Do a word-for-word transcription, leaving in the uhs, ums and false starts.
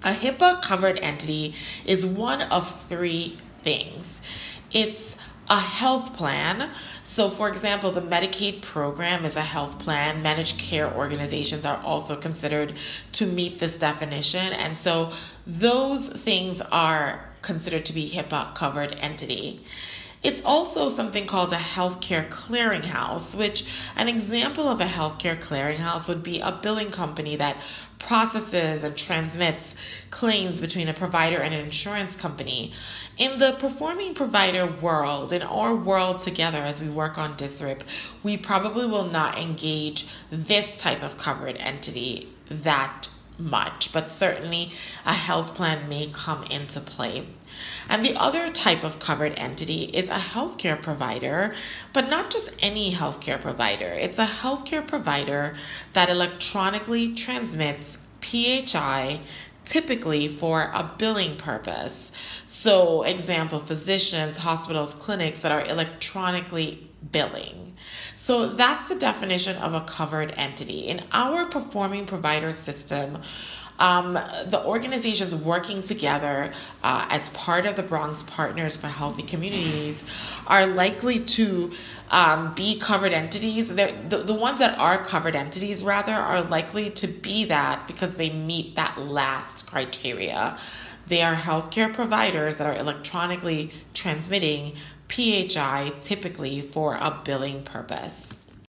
A HIPAA covered entity is one of three things. It's a health plan. So, for example, the Medicaid program is a health plan. Managed care organizations are also considered to meet this definition. And so those things are considered to be HIPAA covered entity. It's also something called a healthcare clearinghouse, which an example of a healthcare clearinghouse would be a billing company that processes and transmits claims between a provider and an insurance company. In the performing provider world, in our world together as we work on D S R I P, we probably will not engage this type of covered entity that much, but certainly a health plan may come into play. And the other type of covered entity is a healthcare provider, but not just any healthcare provider. It's a healthcare provider that electronically transmits P H I, typically for a billing purpose. So, example, physicians, hospitals, clinics that are electronically billing. So that's the definition of a covered entity. In our performing provider system, um, the organizations working together uh, as part of the Bronx Partners for Healthy Communities are likely to um, be covered entities. The, the ones that are covered entities, rather, are likely to be that because they meet that last criteria. They are healthcare providers that are electronically transmitting P H I, typically for a billing purpose.